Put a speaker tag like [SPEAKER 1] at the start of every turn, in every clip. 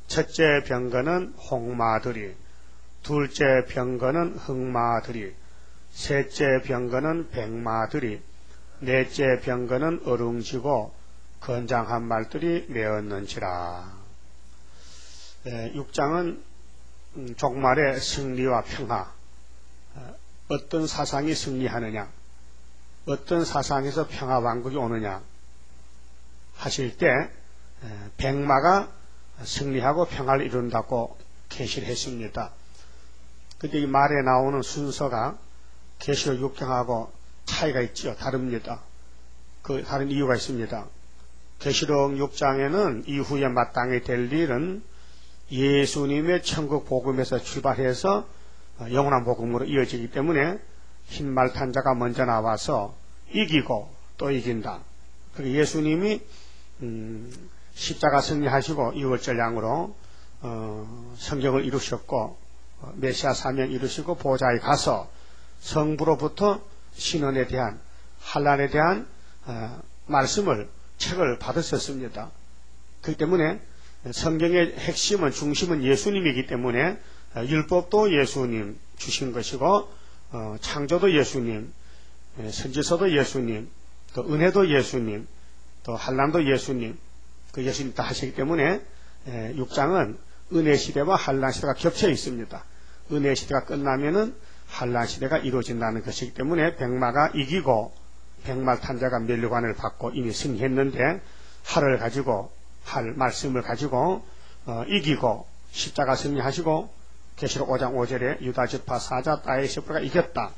[SPEAKER 1] 첫째 병거는 홍마들이, 둘째 병거는 흑마들이, 셋째 병거는 백마들이, 넷째 병거는 어룽지고 건장한 말들이 메었는지라. 6장은 종말의 승리와 평화, 어떤 사상이 승리하느냐, 어떤 사상에서 평화 왕국이 오느냐 하실 때 백마가 승리하고 평화를 이룬다고 계시를 했습니다. 근데 이 말에 나오는 순서가 계시록 6장하고 차이가 있죠. 다릅니다. 그 다른 이유가 있습니다. 계시록 6장에는 이후에 마땅히 될 일은 예수님의 천국 복음에서 출발해서 영원한 복음으로 이어지기 때문에 흰말 탄 자가 먼저 나와서 이기고 또 이긴다. 그리고 예수님이 십자가 승리하시고 6월절 양으로 성경을 이루셨고 메시아 사명 이루시고 보좌에 가서 성부로부터 신원에 대한 환난에 대한 말씀을 책을 받으셨습니다. 그렇기 때문에 성경의 핵심은 중심은 예수님이기 때문에 율법도 예수님 주신 것이고 창조도 예수님, 선지서도 예수님, 또 은혜도 예수님, 또 환난도 예수님, 그 예수님 다 하시기 때문에 6장은 은혜 시대와 환난 시대가 겹쳐 있습니다. 은혜 시대가 끝나면은 환난 시대가 이루어진다는 것이기 때문에 백마가 이기고 백마 탄 자가 면류관을 받고 이미 승리했는데 활을 가지고 할 말씀을 가지고 이기고 십자가 승리하시고 계시록 5장 5절에 유다지파 사자 다이세브가 이겼다.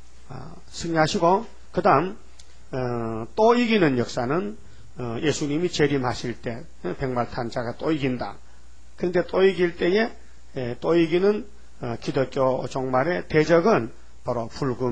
[SPEAKER 1] 승리하시고 그 다음 또 이기는 역사는 예수님이 재림하실 때 백마 탄 자가 또 이긴다. 그런데 또 이길 때에 또 이기는 기독교 종말의 대적은 바로 붉은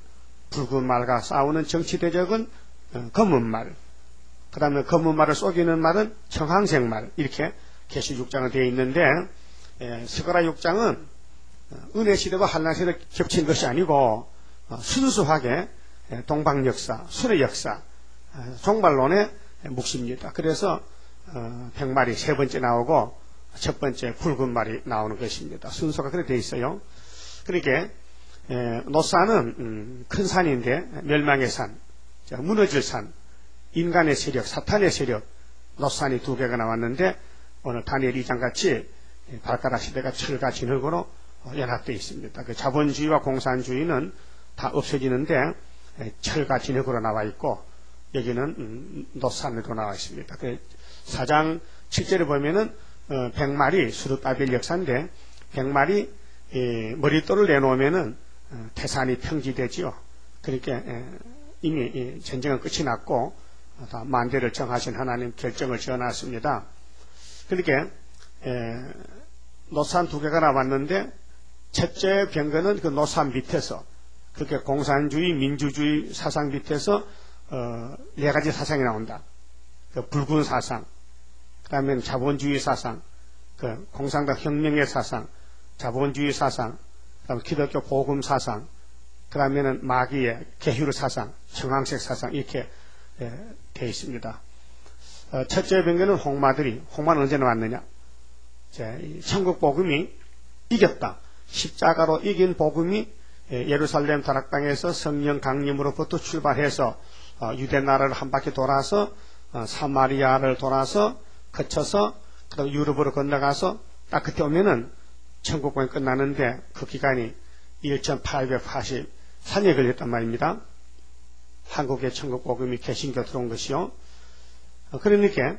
[SPEAKER 1] 말과 싸우는 정치 대적은 검은 말, 그 다음에 검은 말을 속이는 말은 청황색 말, 이렇게 계시 6장은 되어 있는데 스가랴 6장은 은혜 시대와 환난 시대가 겹친 것이 아니고 순수하게 동방 역사, 수레 역사, 종말론의 묵시입니다. 그래서 백말이 세 번째 나오고 첫 번째 붉은 말이 나오는 것입니다. 순서가 그렇게 되어 있어요. 그러니까 노산은 큰 산인데 멸망의 산, 무너질 산, 인간의 세력, 사탄의 세력, 노산이 두 개가 나왔는데 오늘 다니엘 2장 같이 발가락 시대가 철과 진흙으로 연합되어 있습니다. 그 자본주의와 공산주의는 다 없어지는데 철과 진흙으로 나와 있고 여기는 노산으로 나와 있습니다. 그 4장 7절에 보면은 백말이 수르바벨 역사인데 백말이 머릿돌을 내놓으면은 태산이 평지되지요. 그러니까 이미 전쟁은 끝이 났고 다 만대를 정하신 하나님 결정을 지어놨습니다. 그러니까 노산 두 개가 나왔는데 첫째 병거는 그 노산 밑에서 그렇게 공산주의, 민주주의 사상 밑에서 네 가지 사상이 나온다. 그 붉은 사상, 그 다음에 자본주의 사상, 그 공산당 혁명의 사상, 자본주의 사상, 그 다음에 기독교 복음 사상, 그 다음에는 마귀의 계율 사상, 청황색 사상, 이렇게 되어 있습니다. 첫째 병거는 홍마들이, 홍마는 언제 나왔느냐? 천국 복음이 이겼다. 십자가로 이긴 복음이 예루살렘 다락방에서 성령 강림으로부터 출발해서 유대 나라를 한 바퀴 돌아서 사마리아를 돌아서 거쳐서 그다음 유럽으로 건너가서 딱 그때 오면은 천국 복음이 끝나는데 그 기간이 1884년에 걸렸단 말입니다. 한국에 천국 복음이 개신교 들어온 것이요. 그러니까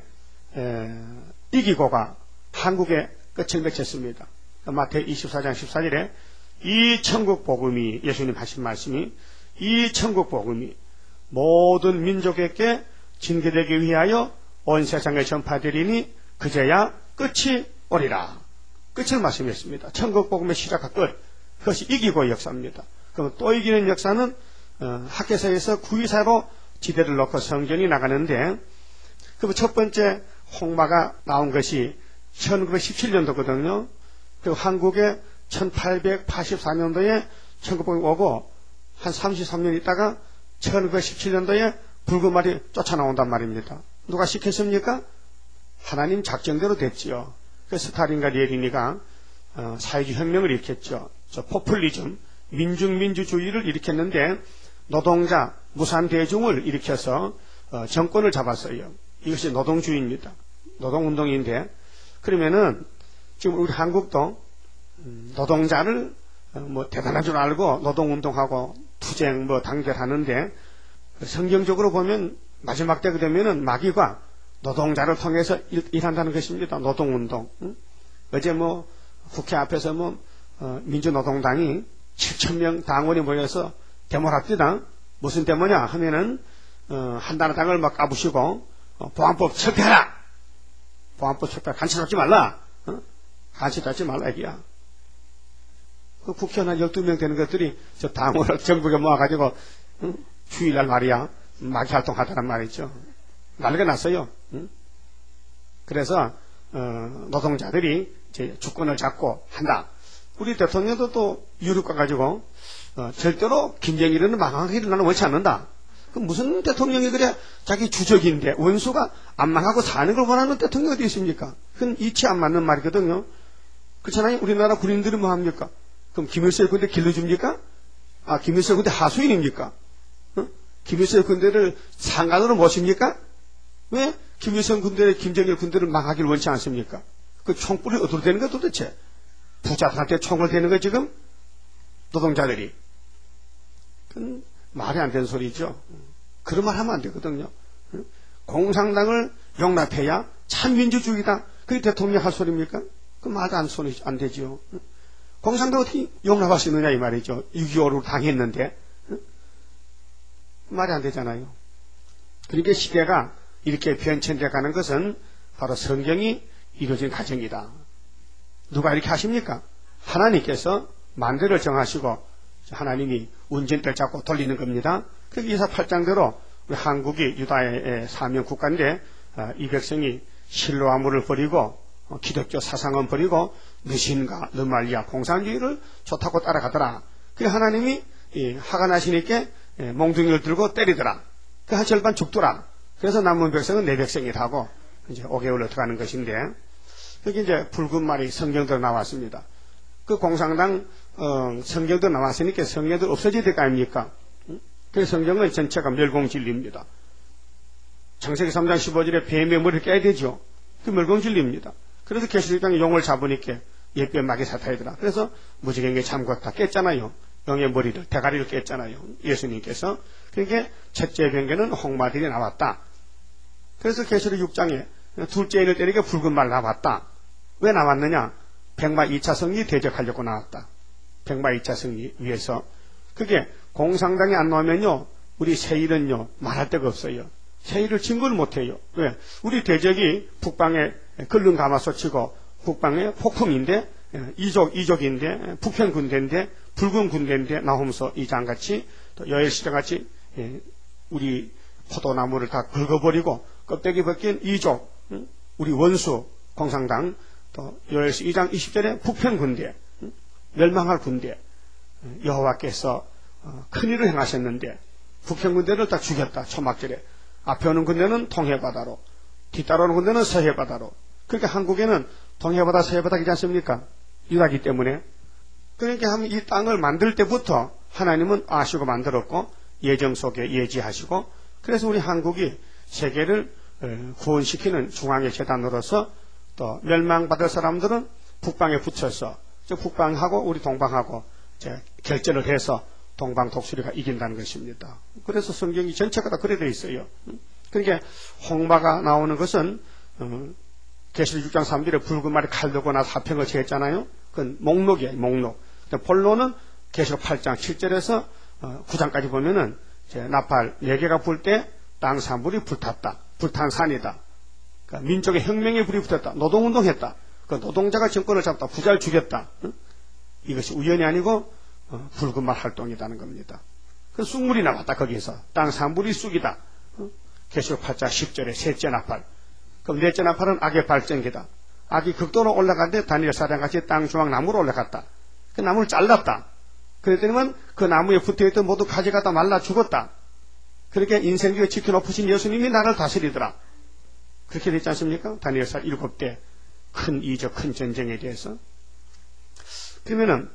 [SPEAKER 1] 이기고가 한국에 끝을 맺혔습니다. 마태 24장 14절에 이 천국 복음이 예수님 하신 말씀이 이 천국 복음이 모든 민족에게 징계되기 위하여 온 세상에 전파되리니 그제야 끝이 오리라. 끝을 말씀했습니다. 천국 복음의 시작과 끝, 그것이 이기고의 역사입니다. 그럼 또 이기는 역사는 학계서에서 구의사로 지대를 놓고 성전이 나가는데 그 첫 번째 홍마가 나온 것이 1917년도거든요. 그리고 한국에 1884년도에 천국복음이 오고 한 33년 있다가 1917년도에 붉은 말이 쫓아나온단 말입니다. 누가 시켰습니까? 하나님 작정대로 됐지요. 그 스탈린과 레닌이가 사회주의 혁명을 일으켰죠. 포퓰리즘, 민중민주주의를 일으켰는데 노동자, 무산대중을 일으켜서 정권을 잡았어요. 이것이 노동주의입니다. 노동운동인데 그러면은 지금 우리 한국도 노동자를 대단한 줄 알고 노동운동하고 투쟁 단결하는데 성경적으로 보면 마지막 때가 되면은 마귀가 노동자를 통해서 일한다는 것입니다. 노동운동. 어제 국회 앞에서 민주노동당이 7,000명 당원이 모여서 데모를 합니다. 무슨 데모냐 하면은 한나라당을 막 까부시고 보안법 철폐하라. 보안법 철폐 간치 잡지 말라. 간치 잡지 말라 이기야. 그 국회의원 한 12명 되는 것들이 저 당원을 전국에 모아가지고 주일날 말이야 마귀 활동하다란 말이죠. 난리가 났어요. 그래서 노동자들이 이제 주권을 잡고 한다. 우리 대통령도 또 유력과 가지고 절대로 김정일은 망하게 일어나는 원치 않는다. 그 무슨 대통령이 그래 자기 주적인데 원수가 안 망하고 사는 걸 원하는 대통령이 어디 있습니까? 그건 이치 안 맞는 말이거든요. 그렇잖아요. 우리나라 군인들은 뭐 합니까? 그럼 김일성 군대 길러줍니까? 김일성 군대 하수인입니까? 김일성 군대를 상관으로 모십니까? 왜 김일성 군대, 김정일 군대를 망하기를 원치 않습니까? 그 총불이 어디로 되는 거야 도대체? 부자들한테 총을 대는 거 지금? 노동자들이. 그건 말이 안 되는 소리죠. 그런 말 하면 안 되거든요. 공산당을 용납해야 참 민주주의다. 그게 대통령 할 소리입니까? 그 말도 안 되죠. 공산당 어떻게 용납할 수 있느냐 이 말이죠. 6.25를 당했는데. 말이 안 되잖아요. 그러니까 시대가 이렇게 변천돼 가는 것은 바로 성경이 이루어진 과정이다. 누가 이렇게 하십니까? 하나님께서 만대를 정하시고 하나님이 운전대를 잡고 돌리는 겁니다. 그 이사 8장대로 우리 한국이 유다의 사명 국가인데 이 백성이 실로와 물을 버리고 기독교 사상은 버리고 느신과 느말리아 공산주의를 좋다고 따라가더라. 그 하나님이 화가 나시니까 몽둥이를 들고 때리더라. 그 한 절반 죽더라. 그래서 남은 백성은 내 백성이라고 이제 5개월로 들어가는 것인데 여기 이제 붉은 말이 성경대로 나왔습니다. 그 공산당 성경도 나왔으니까 성경도 없어져야 될 거 아닙니까? 그 성경은 전체가 멸공진리입니다. 창세기 3장 15절에 뱀의 머리를 깨야 되죠. 그 멸공진리입니다. 그래서 계시록장에 용을 잡으니까 옛뱀 마귀 사타이더라. 그래서 무지개에 잠궜다 깼잖아요. 용의 머리를 대가리를 깼잖아요. 예수님께서. 그러니까 첫째 변개는 홍마들이 나왔다. 그래서 계시록 6장에 둘째 인을 때리니까 붉은 말 나왔다. 왜 나왔느냐? 백마 2차 승리 대적하려고 나왔다. 백마 2차 승리 위해서. 그게 공산당이 안 나오면요 우리 세일은요 말할 데가 없어요. 세일을 증거를 못해요. 왜? 우리 대적이 북방에 걸른 가마솥치고 북방에 폭풍인데 이족인데 북편 군대인데 붉은 군대인데 나홈서 2장같이 또 여엘시장같이 우리 포도나무를 다 긁어버리고 껍데기 벗긴 이족 우리 원수 공산당 또 여엘시 2장 20절에 북편 군대 멸망할 군대 여호와께서 큰일을 행하셨는데 북편 군대를 다 죽였다. 초막절에 앞에 오는 군대는 동해바다로 뒤따라오는 군대는 서해바다로. 그러니까 한국에는 동해바다 서해바다이지 않습니까? 유다기 때문에. 그러니까 이 땅을 만들 때부터 하나님은 아시고 만들었고 예정 속에 예지하시고 그래서 우리 한국이 세계를 구원시키는 중앙의 재단으로서 또 멸망받을 사람들은 북방에 붙여서 북방하고 우리 동방하고 결전을 해서 동방 독수리가 이긴다는 것입니다. 그래서 성경이 전체가 다 그래 되어 있어요. 그러니까 홍마가 나오는 것은 계시록 6장 3절에 붉은 말이 칼 들고 나서 화평을 제했잖아요. 그건 목록이에요. 목록. 본론은 계시록 8장 7절에서 9장까지 보면은 나팔 4개가 불 때 땅 산불이 불탔다. 불탄 산이다. 그러니까 민족의 혁명에 불이 붙었다. 노동운동했다. 그 노동자가 정권을 잡다. 부자를 죽였다. 이것이 우연이 아니고 붉은 말 활동이라는 겁니다. 그 쑥물이 나왔다. 거기서 땅 산불이 쑥이다. 계시록 8장 10절에 셋째 나팔. 그럼 넷째 나팔은 악의 발전기다. 악이 극도로 올라갔는데 다니엘 사령같이 땅 중앙 나무로 올라갔다. 그 나무를 잘랐다. 그랬더니만 그 나무에 붙어있던 모두 가져가다 말라 죽었다. 그렇게 인생교에 지켜놓으신 예수님이 나를 다스리더라. 그렇게 됐지 않습니까? 다니엘서 7대 큰 이적, 큰 전쟁에 대해서. 그러면은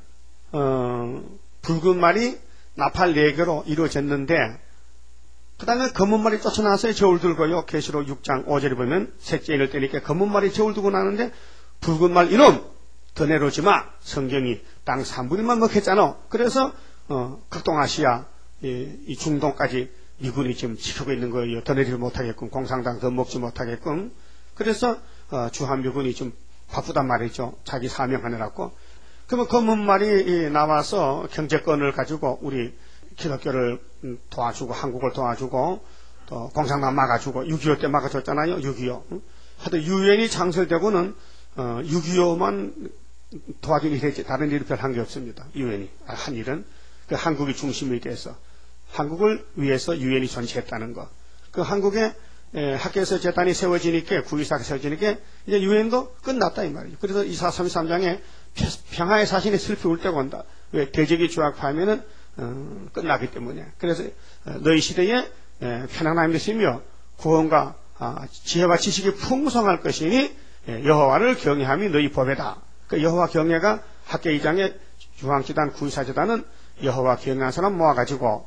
[SPEAKER 1] 붉은 말이 나팔 4개로 이루어졌는데, 그 다음에 검은 말이 쫓아나서 저울 들고요. 계시록 6장 5절에 보면 셋째 인을 때니까 검은 말이 저울 들고 나는데, 붉은 말 이놈 더 내려오지 마. 성경이 땅 3분의1만 먹혔잖아. 그래서 극동아시아 이 중동까지 미군이 지금 지키고 있는 거예요. 더 내리지 못하게끔, 공산당 더 먹지 못하게끔. 그래서 주한미군이 좀 바쁘단 말이죠. 자기 사명하느라고. 그러면 검은 말이 나와서 경제권을 가지고 우리 기독교를 도와주고, 한국을 도와주고, 또 공산당 막아주고, 6.25 때 막아줬잖아요. 6.25. 하여튼 유엔이 창설되고는 6.25만 도와준 일이 했지, 다른 일이 별 한 게 없습니다. 유엔이 한 일은 그 한국이 중심이 돼서 한국을 위해서 유엔이 존재했다는 거. 그 한국의 학교에서 재단이 세워지니까, 구의사가 세워지니까 이제 유엔도 끝났다 이 말이죠. 그래서 이사 33장에 평화의 사신이 슬피 울 때가 온다. 왜? 대적이 조약하면은 끝나기 때문에. 그래서 너희 시대에 편안함이 있으며 구원과 지혜와 지식이 풍성할 것이니 여호와를 경외함이 너희 법이다. 그 여호와 경외가 학교 2장에 중앙재단, 구의사재단은 여호와 경외한 사람 모아가지고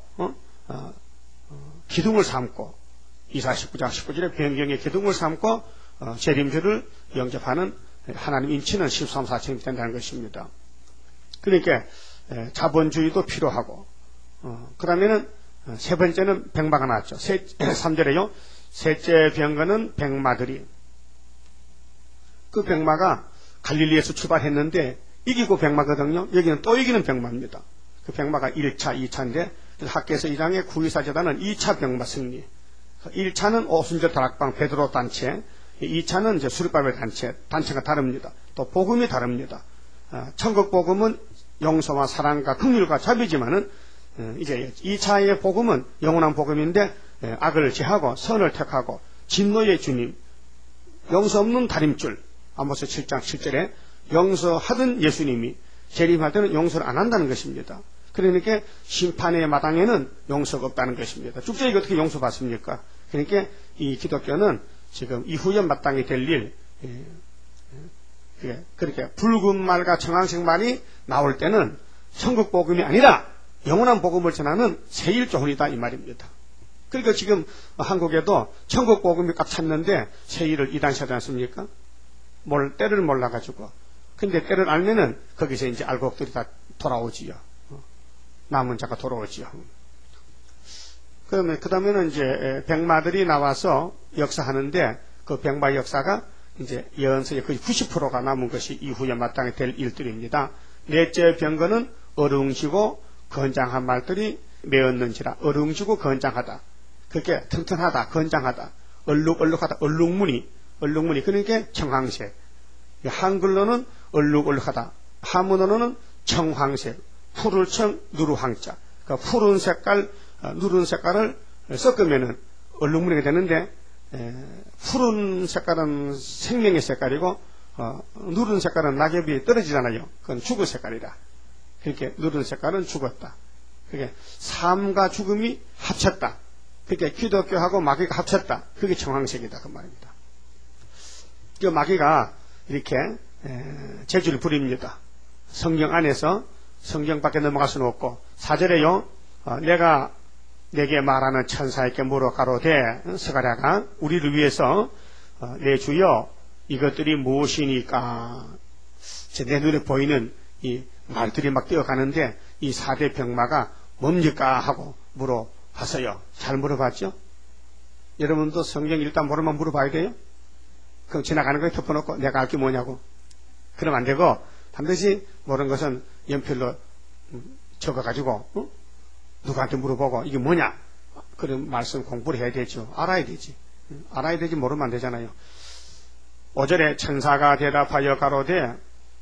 [SPEAKER 1] 기둥을 삼고, 이사 19장 19절에 변경의 기둥을 삼고 재림주를 영접하는 하나님 인치는 13, 14층이 된다는 것입니다. 그러니까 자본주의도 필요하고, 그 다음에는 세 번째는 백마가 나왔죠. 3절에요. 셋째 병거는 백마들이, 그 백마가 갈릴리에서 출발했는데 이기고 백마거든요. 여기는 또 이기는 백마입니다. 그 백마가 1차, 2차인데 학교에서 2장의 구의사재단은 2차 백마 승리. 1차는 오순절 다락방 베드로 단체, 2차는 이제 수리바벨 단체, 단체가 다릅니다. 또 복음이 다릅니다. 천국 복음은 용서와 사랑과 긍휼과 자비지만은 이제 2차의 복음은 영원한 복음인데 악을 제하고 선을 택하고 진노의 주님, 용서 없는 다림줄, 아모스 7장 7절에 용서하던 예수님이 재림할 때는 용서를 안 한다는 것입니다. 그러니까 심판의 마당에는 용서가 없다는 것입니다. 죽자에게 어떻게 용서받습니까? 그러니까 이 기독교는 지금 이후에 마땅히 될 일, 그렇게 붉은 말과 청황색 말이 나올 때는 천국 복음이 아니라 영원한 복음을 전하는 세일조훈이다 이 말입니다. 그러니까 지금 한국에도 천국 복음이 꽉 찼는데 세일을 이단시하지 않습니까? 때를 몰라가지고. 근데 때를 알면은 거기서 이제 알곡들이 다 돌아오지요. 남은 자가 돌아오지요. 그러면 그 다음에는 이제 백마들이 나와서 역사하는데 그 백마 역사가 이제 예언서의 거의 90%가 남은 것이 이후에 마땅히 될 일들입니다. 넷째 병거는 어룽지고 건장한 말들이 메었는지라. 어룽지고 건장하다. 그게 튼튼하다, 건장하다, 얼룩얼룩하다, 얼룩무늬. 그러니까 청황색. 한글로는 얼룩얼룩하다. 한문어로는 청황색. 푸를 청, 누르황자. 그러니까 푸른 색깔, 누른 색깔을 섞으면은 얼룩무늬가 되는데, 푸른 색깔은 생명의 색깔이고, 누른 색깔은 낙엽이 떨어지잖아요. 그건 죽은 색깔이다. 그렇게 누른 색깔은 죽었다. 그게 삶과 죽음이 합쳤다. 그게 기독교하고 마귀가 합쳤다. 그게 청황색이다. 그 말입니다. 그 마귀가 이렇게 재주를 부립니다. 성경 안에서 성경 밖에 넘어갈 수는 없고, 4절에요. 내가 내게 말하는 천사에게 물어 가로되, 스가랴가 우리를 위해서 내 주여 이것들이 무엇이니까. 내 눈에 보이는 이 말들이 막 뛰어가는데 이 4대 병마가 뭡니까 하고 물어봤어요. 잘 물어봤죠? 여러분도 성경 일단 모르면 물어봐야 돼요? 그럼 지나가는 거에 덮어놓고 내가 알 게 뭐냐고. 그러면 안 되고 반드시 모르는 것은 연필로 적어가지고 누구한테 물어보고 이게 뭐냐? 그런 말씀 공부를 해야 되죠. 알아야 되지. 알아야 되지 모르면 안 되잖아요. 5절에 천사가 대답하여 가로되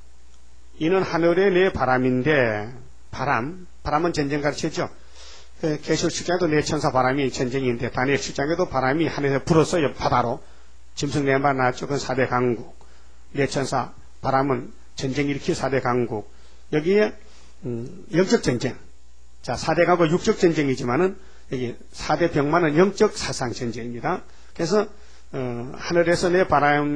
[SPEAKER 1] 이는 하늘의 내 바람인데, 바람은 전쟁 가르치죠. 계시록 7장에도 내 천사 바람이 전쟁인데, 다니엘 7장에도 바람이 하늘에서 불었어요. 바다로 짐승 네 마리 나왔죠. 그건 4대 강국. 내 천사 바람은 전쟁 일으킬 4대 강국. 여기에 영적 전쟁. 자, 4대 강국 육적 전쟁이지만은 여기 4대 병마는 영적 사상 전쟁입니다. 그래서 하늘에서 내 바람이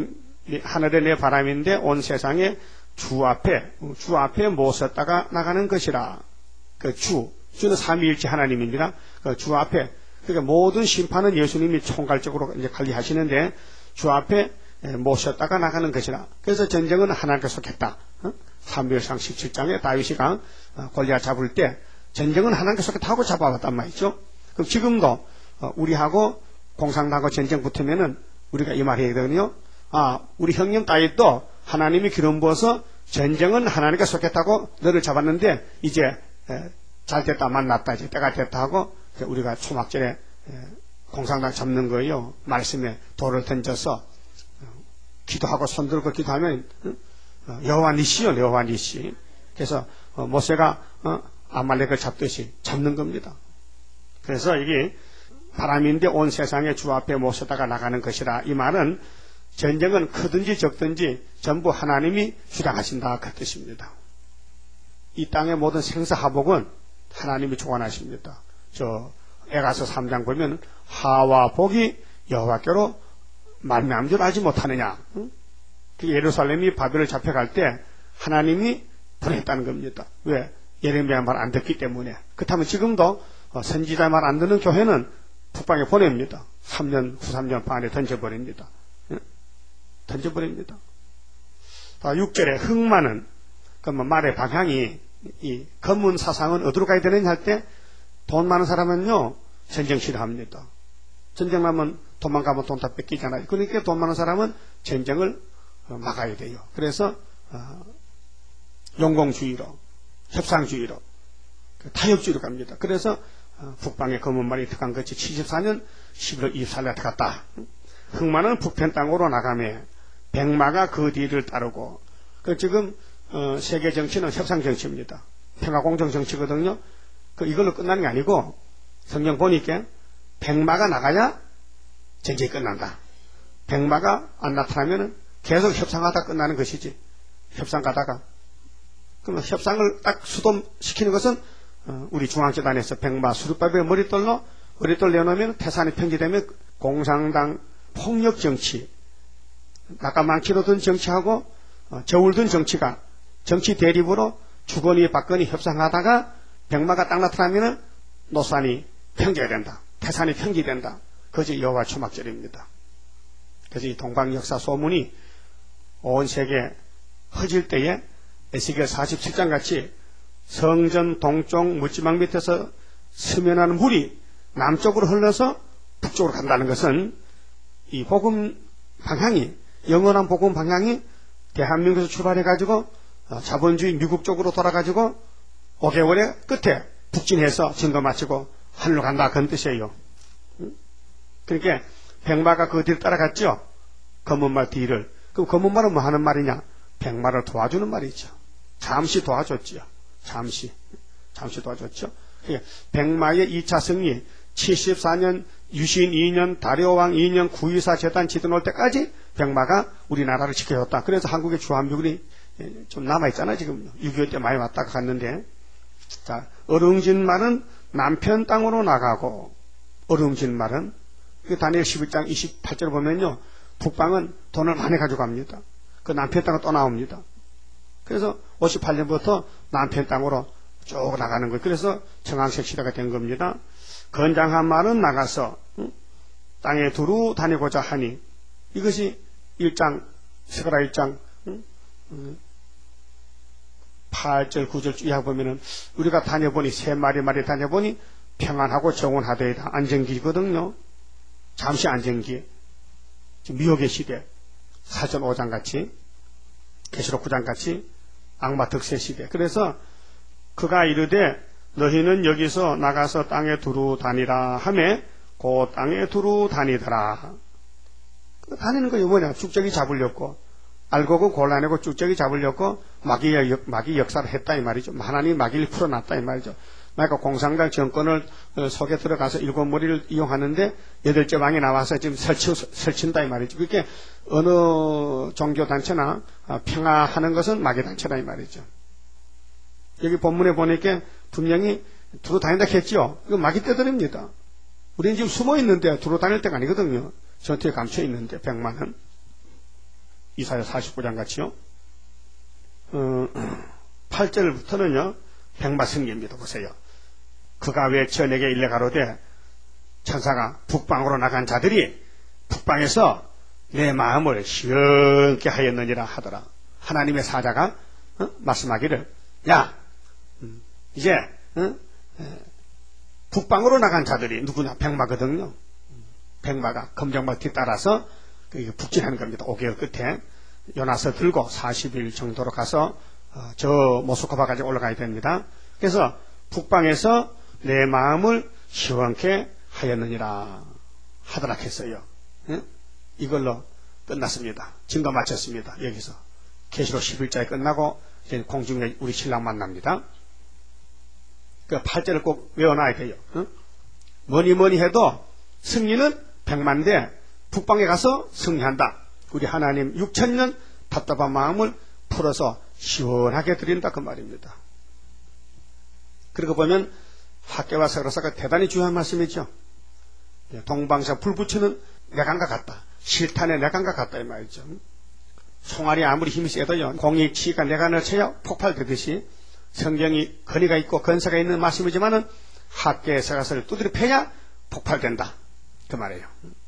[SPEAKER 1] 하늘에 내 바람인데 온 세상에 주 앞에 모셨다가 나가는 것이라. 그 주는 삼위일체 하나님입니다. 그 주 앞에, 그러니까 모든 심판은 예수님이 총괄적으로 이제 관리하시는데 주 앞에 모셨다가 나가는 것이라. 그래서 전쟁은 하나님께 속했다. 사무엘상 17장에 다윗이가 골리앗 잡을 때 전쟁은 하나님께 속했다 하고 잡아왔단 말이죠. 그럼 지금도 우리하고 공상당하고 전쟁 붙으면은 우리가 이 말 해야 되거든요. 우리 형님 다윗도 하나님이 기름 부어서 전쟁은 하나님께 속했다고 너를 잡았는데 이제 잘 됐다, 만났다, 이제 때가 됐다 하고 우리가 초막절에 공상당 잡는 거예요. 말씀에 돌을 던져서 기도하고 손들고 기도하면 여호와 니시요, 여호와 니시. 그래서 모세가 아말렉을 잡듯이 잡는 겁니다. 그래서 이게 바람인데 온 세상에 주 앞에 모셔다가 나가는 것이라. 이 말은 전쟁은 크든지 적든지 전부 하나님이 주장하신다 그 뜻입니다. 이 땅의 모든 생사화복은 하나님이 주관하십니다. 저 에가서 3장 보면 하와 복이 여호와께로 말미암은 줄 알지 못하느냐. 예루살렘이 바벨을 잡혀갈 때 하나님이 보냈다는 겁니다. 왜? 예레미야 말 안 듣기 때문에. 그렇다면 지금도 선지자 말 안 듣는 교회는 북방에 보냅니다. 3년, 3년 반에 던져버립니다. 던져버립니다. 6절에 흑마는, 그러면 말의 방향이, 이 검은 사상은 어디로 가야 되느냐 할 때, 돈 많은 사람은요, 전쟁 싫어합니다. 전쟁하면 도망가면 돈 다 뺏기잖아요. 그러니까 돈 많은 사람은 전쟁을 막아야 돼요. 그래서, 용공주의로, 협상주의로, 타협주의로 갑니다. 그래서, 북방에 검은 말이 들어간 것이 74년 11월 24일에 들어갔다. 흑마는 북편 땅으로 나가며 백마가 그 뒤를 따르고. 지금 세계 정치는 협상 정치입니다. 평화공정 정치거든요. 이걸로 끝나는 게 아니고 성경 보니까 백마가 나가야 전쟁이 끝난다. 백마가 안 나타나면 계속 협상하다 끝나는 것이지. 협상 가다가. 그러면 협상을 딱 수dom시키는 것은 우리 중앙재단에서 백마 수르바벨 머릿돌 내어놓으면 태산이 편지되면 공산당 폭력 정치, 낙가 많기로 든 정치하고 저울든 정치가 정치 대립으로 주거니 박거니 협상하다가 백마가 딱 나타나면 노산이 평지된다. 태산이 평지된다. 그것이 여호와 초막절입니다. 그래서 이 동방 역사 소문이 온 세계 퍼질 때에 에스겔 47장 같이 성전 동쪽 묻지막 밑에서 스면하는 물이 남쪽으로 흘러서 북쪽으로 간다는 것은 이 복음 방향이, 영원한 복음 방향이 대한민국에서 출발해가지고 자본주의 미국 쪽으로 돌아가지고 5개월의 끝에 북진해서 진도 마치고 하늘로 간다 그런 뜻이에요. 그러니까 백마가 그 뒤를 따라갔죠. 검은 말 뒤를. 그럼 검은 말은 뭐 하는 말이냐? 백마를 도와주는 말이죠. 잠시 도와줬죠. 잠시 도와줬죠. 백마의 2차 승리 74년 유신 2년 다리오왕 2년 9.24 재단 지도 놓을 때까지 백마가 우리나라를 지켜줬다. 그래서 한국의 주한미군이 좀 남아있잖아요. 지금 6.25 때 많이 왔다가 갔는데. 자, 어릉진말은 남편 땅으로 나가고, 어릉진말은 다니엘 11장 28절 보면요, 북방은 돈을 많이 가져갑니다. 그 남편 땅은 또 나옵니다. 그래서 58년부터 남편 땅으로 쭉 나가는 거예요. 그래서 청황색 시대가 된 겁니다. 건장한 말은 나가서 땅에 두루 다니고자 하니, 이것이 1장 스가랴 1장 8절 9절 쭉 보면은 우리가 다녀보니 세 마리 다녀보니 평안하고 정원하되이다. 안정기거든요. 잠시 안정기. 미혹의 시대. 사전 5장 같이, 계시록 9장 같이 악마 득세 시대. 그래서 그가 이르되 너희는 여기서 나가서 땅에 두루 다니라 하매 그 땅에 두루 다니더라. 다니는 거예요. 뭐냐? 쭉저기 잡으려고. 알고고 골라내고 쭉저기 잡으려고 마귀 역사를 했다 이 말이죠. 하나님이 마귀를 풀어놨다 이 말이죠. 그러니까 공산당 정권을 속에 들어가서 7머리를 이용하는데 8째 왕이 나와서 지금 설친다 이 말이죠. 그렇게 어느 종교단체나 평화하는 것은 마귀단체다 이 말이죠. 여기 본문에 보니까 분명히 두루 다닌다 했죠. 이거 마귀 떼들입니다. 우리는 지금 숨어 있는데 두루 다닐 때가 아니거든요. 전투에 감춰 있는데 백만은. 이사야 49장 같이요. 8절부터는요, 백마 승리입니다. 보세요. 그가 외쳐 내게 일러 가로되 천사가 북방으로 나간 자들이 북방에서 내 마음을 시원케 하였느니라 하더라. 하나님의 사자가 말씀하기를, 야, 이제 북방으로 나간 자들이 누구냐? 백마거든요. 백마가 검정마 뒤따라서 북진하는 겁니다. 5개월 끝에 요나서 들고 40일 정도로 가서 저 모스크바까지 올라가야 됩니다. 그래서 북방에서 내 마음을 시원케 하였느니라 하더라 했어요. 이걸로 끝났습니다. 증거 마쳤습니다. 여기서 계시록 11장이 끝나고 이제 공중에 우리 신랑 만납니다. 그 8절을 꼭 외워놔야 돼요. 뭐니 해도 승리는 백만대 북방에 가서 승리한다. 우리 하나님 6천년 답답한 마음을 풀어서 시원하게 드린다 그 말입니다. 그러고 보면 학개와 서로사가 대단히 중요한 말씀이죠. 동방사 불 붙이는 내강과 같다. 실탄의 내강과 같다 이 말이죠. 총알이 아무리 힘이 세도요, 공이 치가 내관을 쳐야 폭발되듯이 성경이 거리가 있고 건사가 있는 말씀이지만은 학개의 서가서를 두드려 패야 폭발된다 그 말이에요.